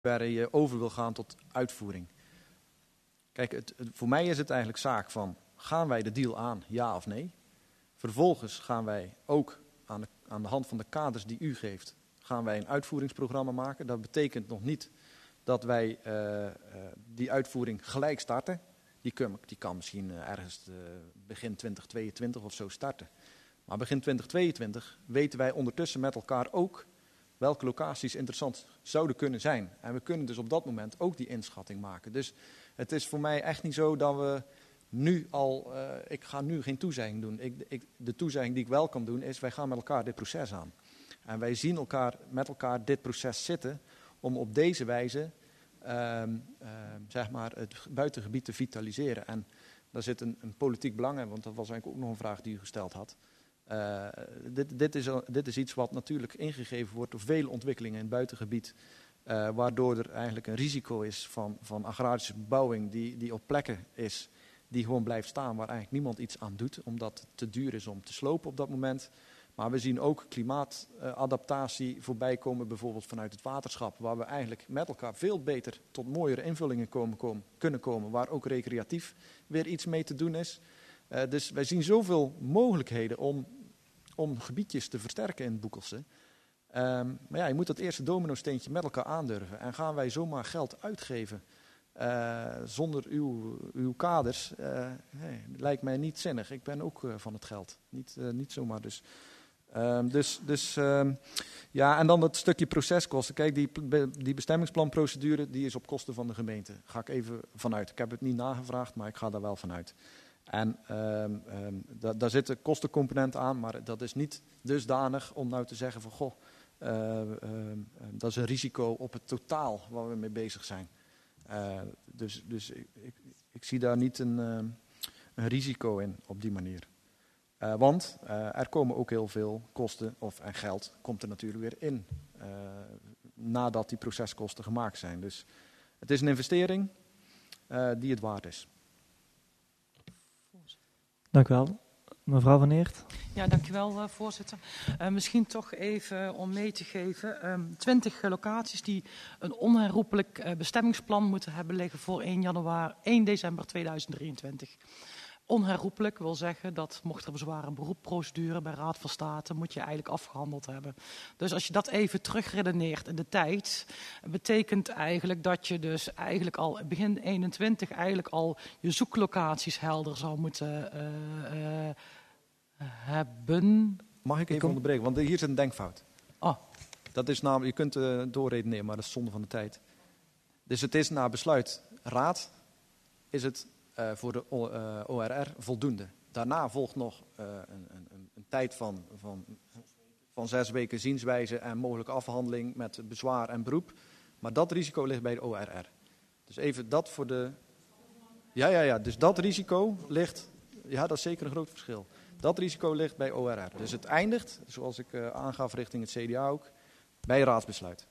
waarin je over wil gaan tot uitvoering. Kijk, voor mij is het eigenlijk zaak van, gaan wij de deal aan, ja of nee? Vervolgens gaan wij ook aan de hand van de kaders die u geeft, gaan wij een uitvoeringsprogramma maken. Dat betekent nog niet dat wij die uitvoering gelijk starten. Die kan misschien ergens begin 2022 of zo starten. Maar begin 2022 weten wij ondertussen met elkaar ook welke locaties interessant zouden kunnen zijn. En we kunnen dus op dat moment ook die inschatting maken. Dus het is voor mij echt niet zo dat we nu al... ik ga nu geen toezegging doen. De toezegging die ik wel kan doen is, wij gaan met elkaar dit proces aan. En wij zien met elkaar dit proces zitten om op deze wijze zeg maar het buitengebied te vitaliseren. En daar zit een politiek belang in, want dat was eigenlijk ook nog een vraag die u gesteld had. Dit is iets wat natuurlijk ingegeven wordt door vele ontwikkelingen in het buitengebied. Waardoor er eigenlijk een risico is van agrarische bebouwing die op plekken is die gewoon blijft staan waar eigenlijk niemand iets aan doet. Omdat het te duur is om te slopen op dat moment. Maar we zien ook klimaatadaptatie voorbij komen, bijvoorbeeld vanuit het waterschap. Waar we eigenlijk met elkaar veel beter tot mooiere invullingen kunnen komen. Waar ook recreatief weer iets mee te doen is. Dus wij zien zoveel mogelijkheden om gebiedjes te versterken in het Boekelse. Maar ja, je moet dat eerste domino-steentje met elkaar aandurven. En gaan wij zomaar geld uitgeven zonder uw kaders, lijkt mij niet zinnig. Ik ben ook van het geld. Niet zomaar dus. Ja, en dan het stukje proceskosten. Kijk, die bestemmingsplanprocedure die is op kosten van de gemeente. Ga ik even vanuit. Ik heb het niet nagevraagd, maar ik ga daar wel vanuit. En daar zit een kostencomponent aan, maar dat is niet dusdanig om nou te zeggen van goh, dat is een risico op het totaal waar we mee bezig zijn. Dus ik zie daar niet een risico in op die manier. Want er komen ook heel veel kosten en geld komt er natuurlijk weer in nadat die proceskosten gemaakt zijn. Dus het is een investering die het waard is. Dank u wel. Mevrouw Van Eert. Ja, dankjewel voorzitter. Misschien toch even om mee te geven. 20 locaties die een onherroepelijk bestemmingsplan moeten hebben liggen voor 1 december 2023. Onherroepelijk wil zeggen dat mocht er bezwaar en beroepprocedure bij Raad van State, moet je eigenlijk afgehandeld hebben. Dus als je dat even terugredeneert in de tijd, betekent eigenlijk dat je dus eigenlijk al begin 21 eigenlijk al je zoeklocaties helder zou moeten hebben. Mag ik even onderbreken, want hier zit een denkfout. Oh. Dat is namelijk, je kunt doorredeneren, maar dat is zonde van de tijd. Dus het is na besluit Raad, is het voor de ORR voldoende. Daarna volgt nog een tijd van 6 weken zienswijze en mogelijke afhandeling met bezwaar en beroep. Maar dat risico ligt bij de ORR. Dus even dat voor de... Ja, dus dat risico ligt... Ja, dat is zeker een groot verschil. Dat risico ligt bij ORR. Dus het eindigt, zoals ik aangaf richting het CDA ook, bij raadsbesluit.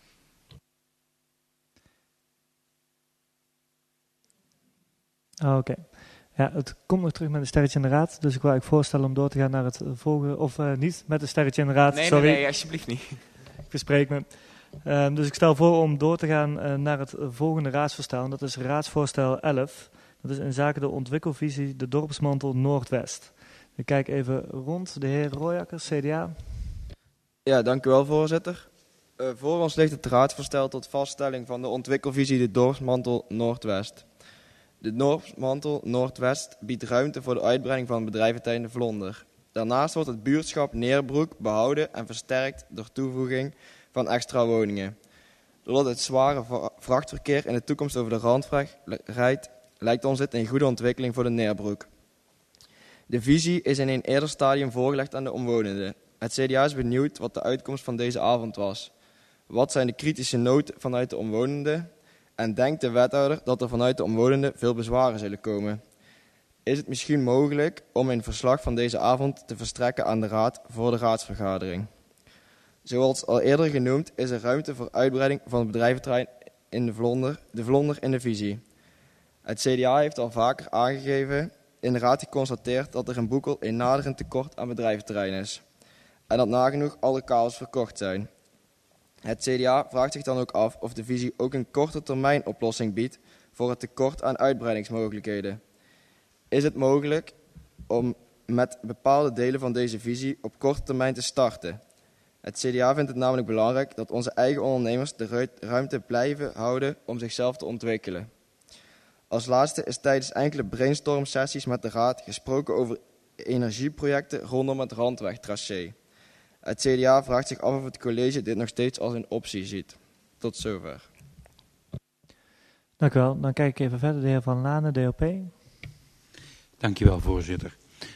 Oké. Ja, het komt nog terug met een sterretje in de raad. Dus ik wil eigenlijk voorstellen om door te gaan naar het volgende... Of niet met een sterretje in de raad, sorry. Nee, alsjeblieft niet. Ik verspreek me. Dus ik stel voor om door te gaan naar het volgende raadsvoorstel. En dat is raadsvoorstel 11. Dat is in zaken de ontwikkelvisie de dorpsmantel Noordwest. Ik kijk even rond. De heer Royakkers, CDA. Ja, dank u wel, voorzitter. Voor ons ligt het raadsvoorstel tot vaststelling van de ontwikkelvisie de dorpsmantel Noordwest. De dorpsmantel Noordwest biedt ruimte voor de uitbreiding van het bedrijventerrein de Vlonder. Daarnaast wordt het buurtschap Neerbroek behouden en versterkt door toevoeging van extra woningen. Doordat het zware vrachtverkeer in de toekomst over de randweg rijdt, lijkt ons dit een goede ontwikkeling voor de Neerbroek. De visie is in een eerder stadium voorgelegd aan de omwonenden. Het CDA is benieuwd wat de uitkomst van deze avond was. Wat zijn de kritische noten vanuit de omwonenden? En denkt de wethouder dat er vanuit de omwonenden veel bezwaren zullen komen? Is het misschien mogelijk om een verslag van deze avond te verstrekken aan de raad voor de raadsvergadering? Zoals al eerder genoemd is er ruimte voor uitbreiding van het bedrijventerrein in de Vlonder in de visie. Het CDA heeft al vaker aangegeven in de raad geconstateerd dat er in Boekel een naderend tekort aan bedrijventerrein is. En dat nagenoeg alle kabels verkocht zijn. Het CDA vraagt zich dan ook af of de visie ook een korte termijn oplossing biedt voor het tekort aan uitbreidingsmogelijkheden. Is het mogelijk om met bepaalde delen van deze visie op korte termijn te starten? Het CDA vindt het namelijk belangrijk dat onze eigen ondernemers de ruimte blijven houden om zichzelf te ontwikkelen. Als laatste is tijdens enkele brainstorm-sessies met de Raad gesproken over energieprojecten rondom het randwegtracé. Het CDA vraagt zich af of het college dit nog steeds als een optie ziet. Tot zover. Dank u wel. Dan kijk ik even verder. De heer Van Lanen, DOP. Dank je wel, voorzitter.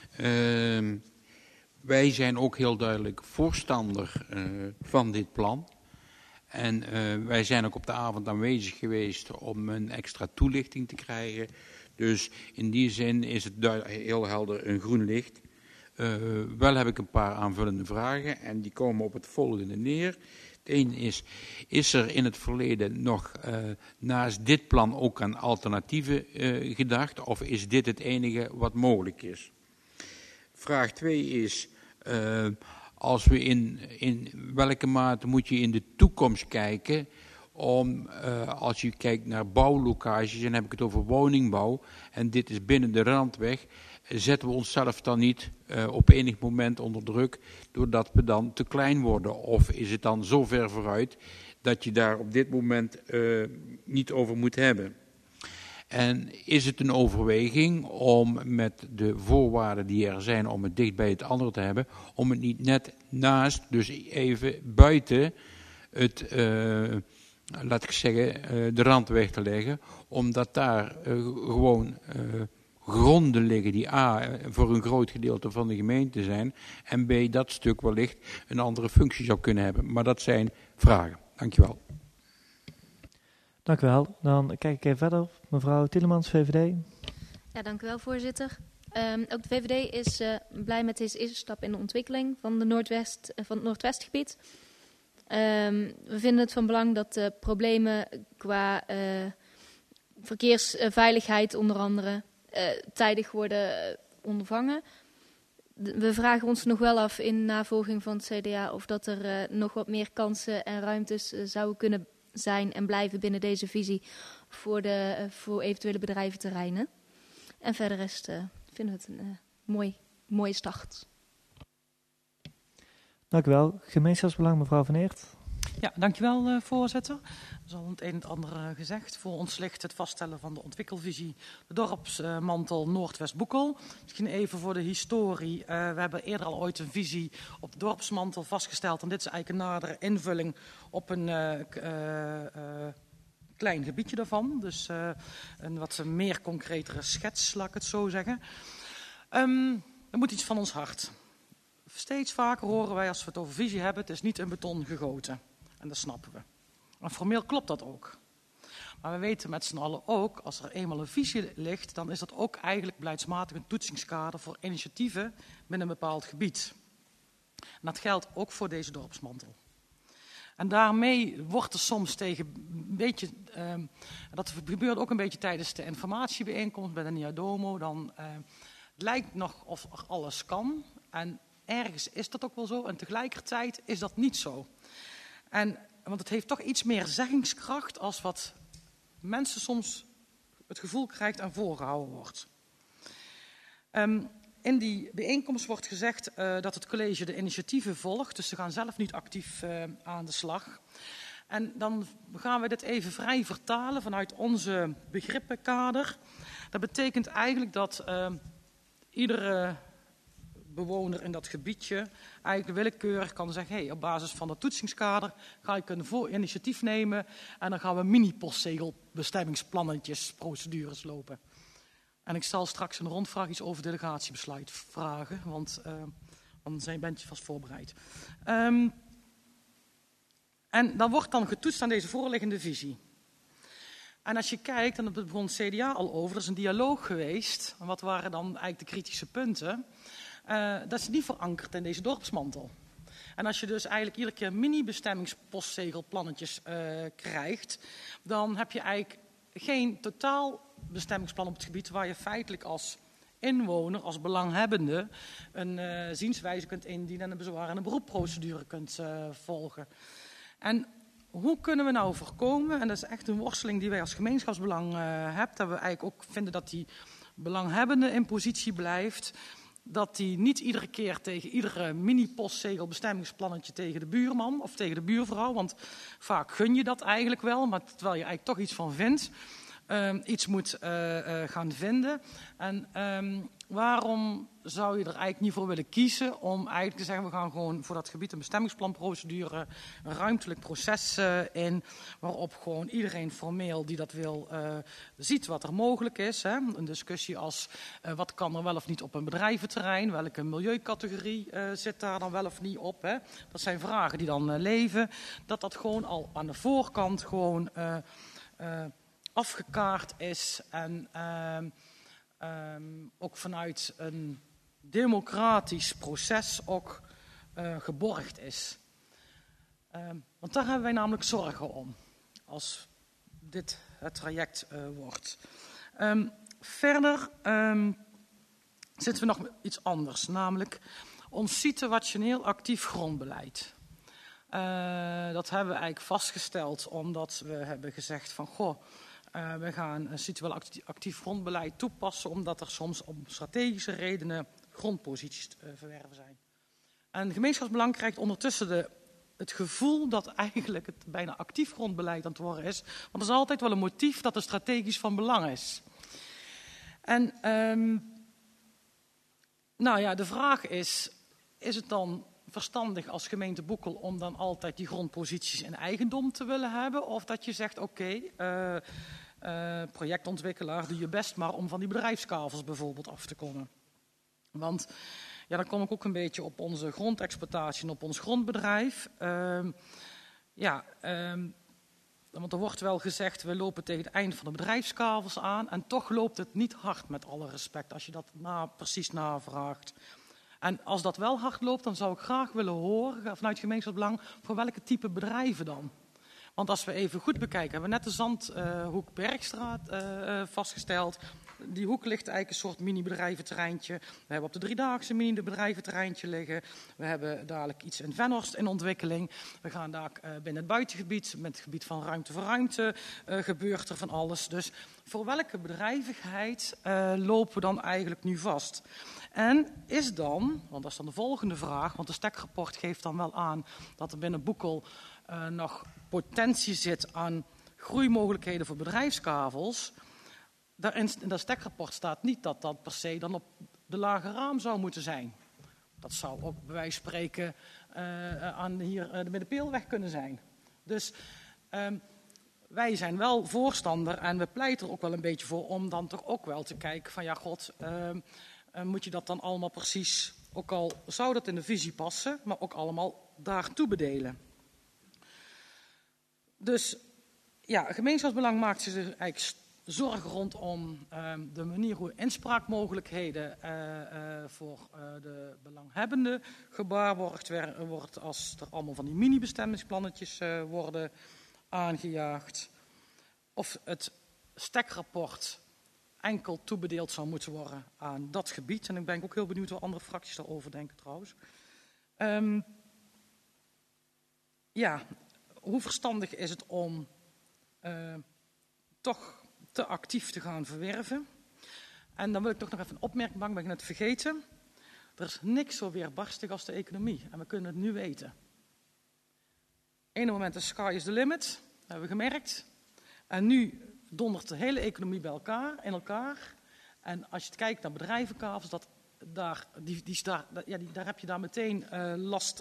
Wij zijn ook heel duidelijk voorstander van dit plan. En wij zijn ook op de avond aanwezig geweest om een extra toelichting te krijgen. Dus in die zin is het heel helder een groen licht. Wel heb ik een paar aanvullende vragen en die komen op het volgende neer. Het ene is er in het verleden nog naast dit plan ook aan alternatieven gedacht? Of is dit het enige wat mogelijk is? Vraag 2 is, als we in welke mate moet je in de toekomst kijken om, als je kijkt naar bouwlocages, dan heb ik het over woningbouw, en dit is binnen de randweg, zetten we onszelf dan niet op enig moment onder druk, doordat we dan te klein worden? Of is het dan zo ver vooruit dat je daar op dit moment niet over moet hebben? En is het een overweging om met de voorwaarden die er zijn om het dicht bij het andere te hebben, om het niet net naast, dus even buiten het, laat ik zeggen, de randweg te leggen, omdat daar gewoon gronden liggen die A, voor een groot gedeelte van de gemeente zijn, en B, dat stuk wellicht een andere functie zou kunnen hebben. Maar dat zijn vragen. Dankjewel. Dank u wel. Dan kijk ik even verder. Mevrouw Tielemans, VVD. Ja, dank u wel, voorzitter. Ook de VVD is blij met deze eerste stap in de ontwikkeling van, van het Noordwestgebied. We vinden het van belang dat de problemen qua verkeersveiligheid onder andere tijdig worden ondervangen. We vragen ons nog wel af in navolging van het CDA of dat er nog wat meer kansen en ruimtes zouden kunnen zijn en blijven binnen deze visie voor eventuele bedrijventerreinen. En verder vinden we het een mooie start. Dank u wel. Gemeenschapsbelang, mevrouw Van Eert. Ja, dankjewel voorzitter. Er is al het een en het ander gezegd. Voor ons ligt het vaststellen van de ontwikkelvisie de dorpsmantel Noordwest-Boekel. Misschien even voor de historie. We hebben eerder al ooit een visie op de dorpsmantel vastgesteld. En dit is eigenlijk een nadere invulling op een klein gebiedje daarvan. Dus een wat meer concretere schets, laat ik het zo zeggen. Er moet iets van ons hart. Steeds vaker horen wij als we het over visie hebben, het is niet in beton gegoten. En dat snappen we. En formeel klopt dat ook. Maar we weten met z'n allen ook, als er eenmaal een visie ligt, dan is dat ook eigenlijk beleidsmatig een toetsingskader voor initiatieven binnen een bepaald gebied. En dat geldt ook voor deze dorpsmantel. En daarmee wordt er soms tegen een beetje, dat gebeurt ook een beetje tijdens de informatiebijeenkomst bij de Niadomo, dan lijkt nog of er alles kan. En ergens is dat ook wel zo en tegelijkertijd is dat niet zo. Want het heeft toch iets meer zeggingskracht als wat mensen soms het gevoel krijgt en voorgehouden wordt. In die bijeenkomst wordt gezegd dat het college de initiatieven volgt, dus ze gaan zelf niet actief aan de slag. En dan gaan we dit even vrij vertalen vanuit onze begrippenkader. Dat betekent eigenlijk dat iedere bewoner in dat gebiedje eigenlijk willekeurig kan zeggen, hey, op basis van dat toetsingskader ga ik een initiatief nemen en dan gaan we mini-postzegelbestemmingsplannetjes, procedures lopen. En ik zal straks een rondvraag iets over delegatiebesluit vragen, want dan bent je vast voorbereid. En dan wordt dan getoetst aan deze voorliggende visie. En als je kijkt, en dat begon het CDA al over, er is een dialoog geweest. En wat waren dan eigenlijk de kritische punten? Dat is niet verankerd in deze dorpsmantel. En als je dus eigenlijk iedere keer mini-bestemmingspostzegelplannetjes krijgt, dan heb je eigenlijk geen totaal bestemmingsplan op het gebied waar je feitelijk als inwoner, als belanghebbende, een zienswijze kunt indienen en een bezwaar en een beroepprocedure kunt volgen. En hoe kunnen we nou voorkomen, en dat is echt een worsteling die wij als gemeenschapsbelang hebben, dat we eigenlijk ook vinden dat die belanghebbende in positie blijft, dat die niet iedere keer tegen iedere mini-postzegel bestemmingsplannetje tegen de buurman of tegen de buurvrouw, want vaak gun je dat eigenlijk wel, maar terwijl je eigenlijk toch iets van vindt, iets moet gaan vinden. En waarom zou je er eigenlijk niet voor willen kiezen om eigenlijk te zeggen, we gaan gewoon voor dat gebied een bestemmingsplanprocedure, een ruimtelijk proces in, waarop gewoon iedereen formeel die dat wil ziet wat er mogelijk is. Hè? Een discussie als wat kan er wel of niet op een bedrijventerrein, welke milieucategorie zit daar dan wel of niet op. Hè? Dat zijn vragen die dan leven. Dat gewoon al aan de voorkant gewoon afgekaart is en ook vanuit een democratisch proces ook geborgd is. Want daar hebben wij namelijk zorgen om, als dit het traject wordt. Verder zitten we nog met iets anders, namelijk ons situationeel actief grondbeleid. Dat hebben we eigenlijk vastgesteld omdat we hebben gezegd van goh, we gaan een situationeel actief grondbeleid toepassen omdat er soms om strategische redenen grondposities te verwerven zijn. En gemeenschapsbelang krijgt ondertussen het gevoel dat eigenlijk het bijna actief grondbeleid aan het worden is. Want er is altijd wel een motief dat er strategisch van belang is. En nou ja, de vraag is het dan verstandig als gemeente Boekel om dan altijd die grondposities in eigendom te willen hebben? Of dat je zegt, oké, projectontwikkelaar, doe je best maar om van die bedrijfskavels bijvoorbeeld af te komen. Want ja, dan kom ik ook een beetje op onze grondexploitatie en op ons grondbedrijf. Want er wordt wel gezegd, we lopen tegen het einde van de bedrijfskavels aan. En toch loopt het niet hard, met alle respect, als je dat precies navraagt. En als dat wel hard loopt, dan zou ik graag willen horen, vanuit gemeenschapsbelang, voor welke type bedrijven dan. Want als we even goed bekijken, hebben we net de Zandhoek-Bergstraat vastgesteld. Die hoek ligt eigenlijk een soort mini-bedrijventerreintje. We hebben op de Driedaagse mini-bedrijventerreintje liggen. We hebben dadelijk iets in Venhorst in ontwikkeling. We gaan daar binnen het buitengebied, met het gebied van ruimte voor ruimte, gebeurt er van alles. Dus voor welke bedrijvigheid lopen we dan eigenlijk nu vast? En is dan, want dat is dan de volgende vraag, want de STEC-rapport geeft dan wel aan dat er binnen Boekel nog potentie zit aan groeimogelijkheden voor bedrijfskavels. In dat STEC-rapport staat niet dat dat per se dan op de lage raam zou moeten zijn. Dat zou ook bij wijze van spreken aan hier de Middenpeelweg kunnen zijn. Dus wij zijn wel voorstander en we pleiten er ook wel een beetje voor om dan toch ook wel te kijken van ja god, moet je dat dan allemaal precies, ook al zou dat in de visie passen, maar ook allemaal daartoe bedelen. Dus ja, gemeenschapsbelang maakt zich eigenlijk zorgen rondom de manier hoe inspraakmogelijkheden voor de belanghebbenden gewaarborgd wordt als er allemaal van die mini-bestemmingsplannetjes worden aangejaagd. Of het STEC-rapport enkel toebedeeld zou moeten worden aan dat gebied. En ik ben ook heel benieuwd wat andere fracties daarover denken trouwens. Hoe verstandig is het om toch te actief te gaan verwerven? En dan wil ik toch nog even een opmerking maken, ben ik net vergeten. Er is niks zo weerbarstig als de economie. En we kunnen het nu weten. Ene moment is sky is the limit, dat hebben we gemerkt. En nu dondert de hele economie in elkaar. En als je kijkt naar bedrijvenkavels, daar heb je daar meteen last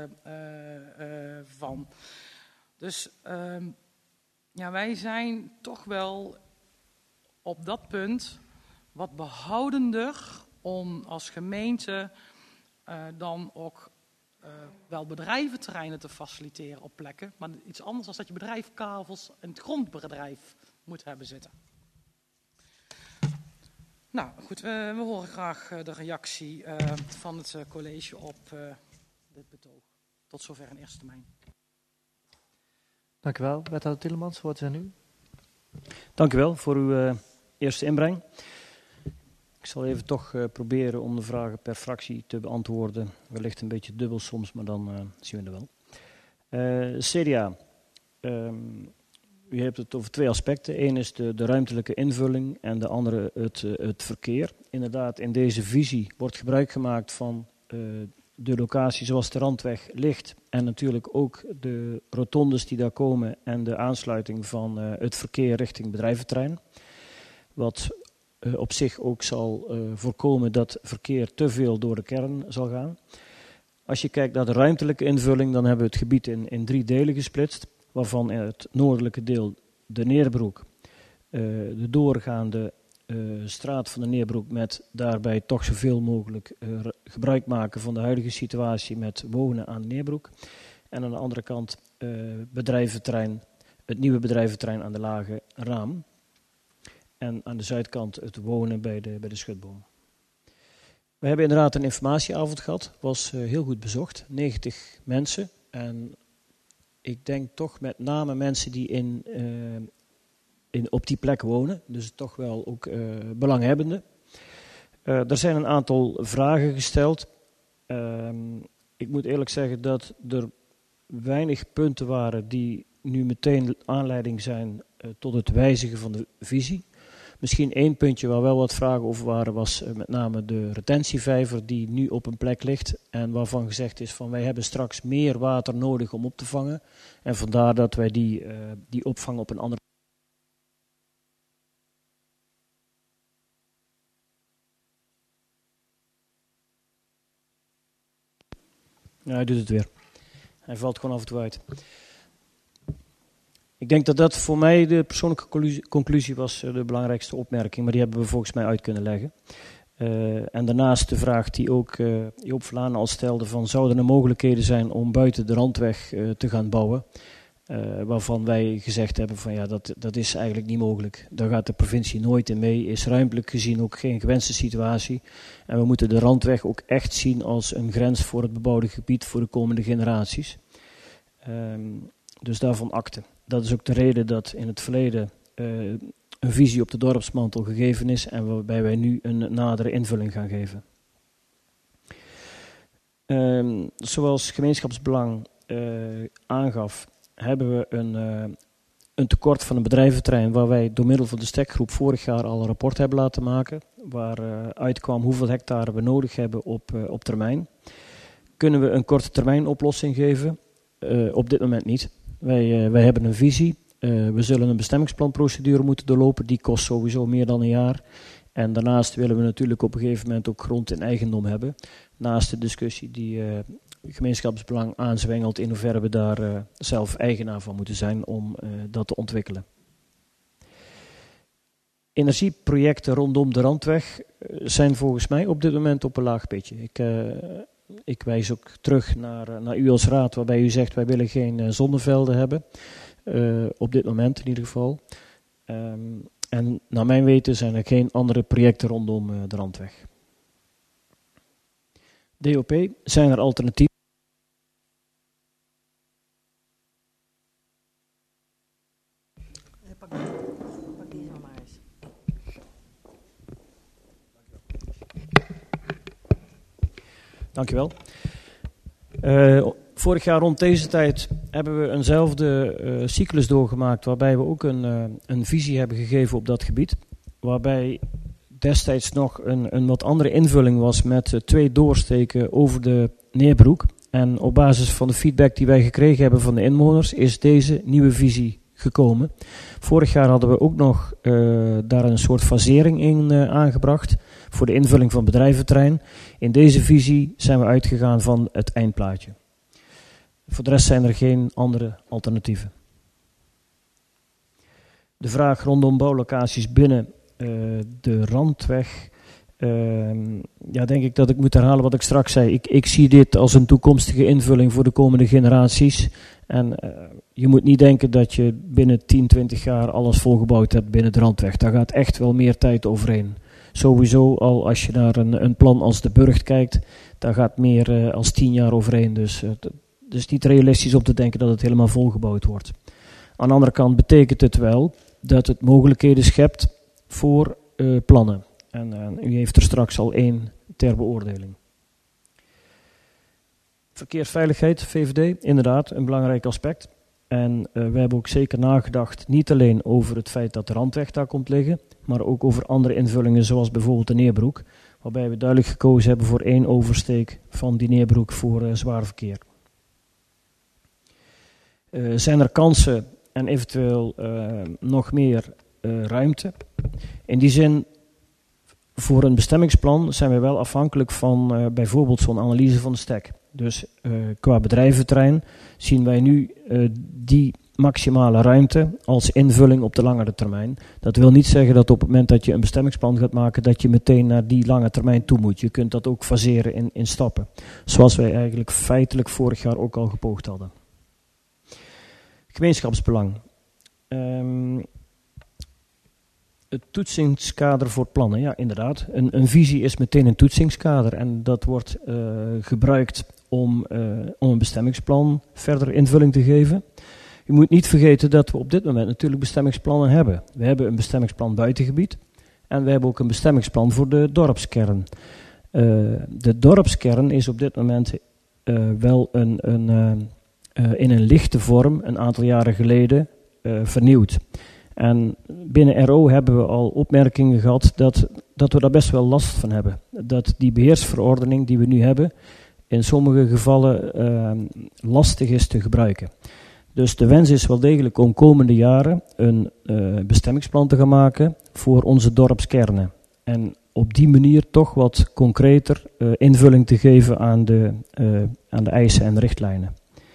van. Dus wij zijn toch wel op dat punt wat behoudender om als gemeente dan ook wel bedrijventerreinen te faciliteren op plekken. Maar iets anders dan dat je bedrijfskavels in het grondbedrijf moet hebben zitten. Nou goed, we horen graag de reactie van het college op dit betoog. Tot zover in eerste termijn. Dank u wel. Wethouder Tielemans, woord is aan u. Dank u wel voor uw eerste inbreng. Ik zal even toch proberen om de vragen per fractie te beantwoorden. Wellicht een beetje dubbel soms, maar dan zien we er wel. CDA. U hebt het over 2 aspecten. Eén is de ruimtelijke invulling en de andere het verkeer. Inderdaad, in deze visie wordt gebruik gemaakt van de locatie zoals de Randweg ligt. En natuurlijk ook de rotondes die daar komen en de aansluiting van het verkeer richting bedrijventerrein. Wat op zich ook zal voorkomen dat verkeer te veel door de kern zal gaan. Als je kijkt naar de ruimtelijke invulling, dan hebben we het gebied in 3 delen gesplitst. Waarvan het noordelijke deel de Neerbroek, de doorgaande straat van de Neerbroek met daarbij toch zoveel mogelijk gebruik maken van de huidige situatie met wonen aan de Neerbroek. En aan de andere kant bedrijventerrein, het nieuwe bedrijventerrein aan de Lage Raam. En aan de zuidkant het wonen bij de Schutboom. We hebben inderdaad een informatieavond gehad, was heel goed bezocht, 90 mensen. En ik denk toch met name mensen die op die plek wonen, dus toch wel ook belanghebbenden. Er zijn een aantal vragen gesteld. Ik moet eerlijk zeggen dat er weinig punten waren die nu meteen aanleiding zijn tot het wijzigen van de visie. Misschien 1 puntje waar wel wat vragen over waren, was met name de retentievijver die nu op een plek ligt. En waarvan gezegd is van wij hebben straks meer water nodig om op te vangen. En vandaar dat wij die opvang op een andere. Ja, hij doet het weer. Hij valt gewoon af en toe uit. Ik denk dat dat voor mij de persoonlijke conclusie was, de belangrijkste opmerking, maar die hebben we volgens mij uit kunnen leggen. En daarnaast de vraag die ook Joop Vlanen al stelde van zouden er mogelijkheden zijn om buiten de Randweg te gaan bouwen, waarvan wij gezegd hebben van ja, dat is eigenlijk niet mogelijk. Daar gaat de provincie nooit in mee, is ruimtelijk gezien ook geen gewenste situatie. En we moeten de Randweg ook echt zien als een grens voor het bebouwde gebied voor de komende generaties. Dus daarvan akte. Dat is ook de reden dat in het verleden een visie op de dorpsmantel gegeven is en waarbij wij nu een nadere invulling gaan geven. Zoals gemeenschapsbelang aangaf, hebben we een tekort van een bedrijventerrein waar wij door middel van de stekgroep vorig jaar al een rapport hebben laten maken, waar uitkwam hoeveel hectare we nodig hebben op termijn. Kunnen we een korte termijn oplossing geven? Op dit moment niet. Wij hebben een visie. We zullen een bestemmingsplanprocedure moeten doorlopen. Die kost sowieso meer dan een jaar. En daarnaast willen we natuurlijk op een gegeven moment ook grond in eigendom hebben. Naast de discussie die gemeenschapsbelang aanzwengelt in hoeverre we daar zelf eigenaar van moeten zijn om dat te ontwikkelen. Energieprojecten rondom de Randweg zijn volgens mij op dit moment op een laag pitje. Ik wijs ook terug naar u als raad, waarbij u zegt wij willen geen zonnevelden hebben. Op dit moment in ieder geval. En naar mijn weten zijn er geen andere projecten rondom de Randweg. DOP, zijn er alternatieven? Pak deze maar eens. Dankjewel. Vorig jaar rond deze tijd hebben we eenzelfde cyclus doorgemaakt waarbij we ook een visie hebben gegeven op dat gebied. Waarbij destijds nog een wat andere invulling was met 2 doorsteken over de Neerbroek. En op basis van de feedback die wij gekregen hebben van de inwoners is deze nieuwe visie gekomen. Vorig jaar hadden we ook nog daar een soort fasering in aangebracht voor de invulling van bedrijventerrein. In deze visie zijn we uitgegaan van het eindplaatje. Voor de rest zijn er geen andere alternatieven. De vraag rondom bouwlocaties binnen de Randweg. Ja, denk ik dat ik moet herhalen wat ik straks zei. Ik zie dit als een toekomstige invulling voor de komende generaties. En je moet niet denken dat je binnen 10, 20 jaar alles volgebouwd hebt binnen de Randweg. Daar gaat echt wel meer tijd overheen. Sowieso al als je naar een plan als de Burgt kijkt, daar gaat meer als 10 jaar overheen. Dus het is niet realistisch om te denken dat het helemaal volgebouwd wordt. Aan de andere kant betekent het wel dat het mogelijkheden schept voor plannen. En u heeft er straks al 1 ter beoordeling. Verkeersveiligheid, VVD, inderdaad, een belangrijk aspect. En we hebben ook zeker nagedacht, niet alleen over het feit dat de randweg daar komt liggen, maar ook over andere invullingen, zoals bijvoorbeeld de Neerbroek, waarbij we duidelijk gekozen hebben voor 1 oversteek van die Neerbroek voor zwaar verkeer. Zijn er kansen en eventueel nog meer ruimte? In die zin, voor een bestemmingsplan zijn we wel afhankelijk van bijvoorbeeld zo'n analyse van de STEC. Dus qua bedrijventerrein zien wij nu die maximale ruimte als invulling op de langere termijn. Dat wil niet zeggen dat op het moment dat je een bestemmingsplan gaat maken, dat je meteen naar die lange termijn toe moet. Je kunt dat ook faseren in stappen. Zoals wij eigenlijk feitelijk vorig jaar ook al gepoogd hadden. Gemeenschapsbelang. Het toetsingskader voor plannen, ja inderdaad. Een visie is meteen een toetsingskader en dat wordt gebruikt om een bestemmingsplan verder invulling te geven. Je moet niet vergeten dat we op dit moment natuurlijk bestemmingsplannen hebben. We hebben een bestemmingsplan buitengebied en we hebben ook een bestemmingsplan voor de dorpskern. De dorpskern is op dit moment wel in een lichte vorm een aantal jaren geleden vernieuwd. En binnen RO hebben we al opmerkingen gehad dat we daar best wel last van hebben. Dat die beheersverordening die we nu hebben in sommige gevallen lastig is te gebruiken. Dus de wens is wel degelijk om komende jaren een bestemmingsplan te gaan maken voor onze dorpskernen. En op die manier toch wat concreter invulling te geven aan de eisen en de richtlijnen.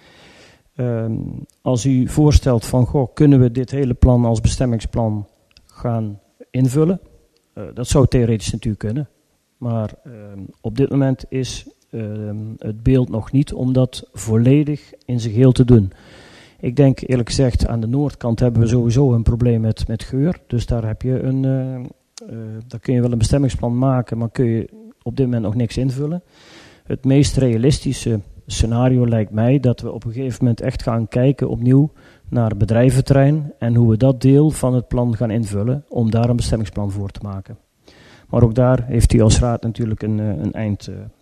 Als u voorstelt van, kunnen we dit hele plan als bestemmingsplan gaan invullen? Dat zou theoretisch natuurlijk kunnen. Maar op dit moment is het beeld nog niet om dat volledig in zijn geheel te doen. Ik denk eerlijk gezegd, aan de noordkant hebben we sowieso een probleem met geur. Dus daar heb je daar kun je wel een bestemmingsplan maken, maar kun je op dit moment nog niks invullen. Het meest realistische scenario lijkt mij dat we op een gegeven moment echt gaan kijken opnieuw naar bedrijventerrein en hoe we dat deel van het plan gaan invullen om daar een bestemmingsplan voor te maken. Maar ook daar heeft u als raad natuurlijk een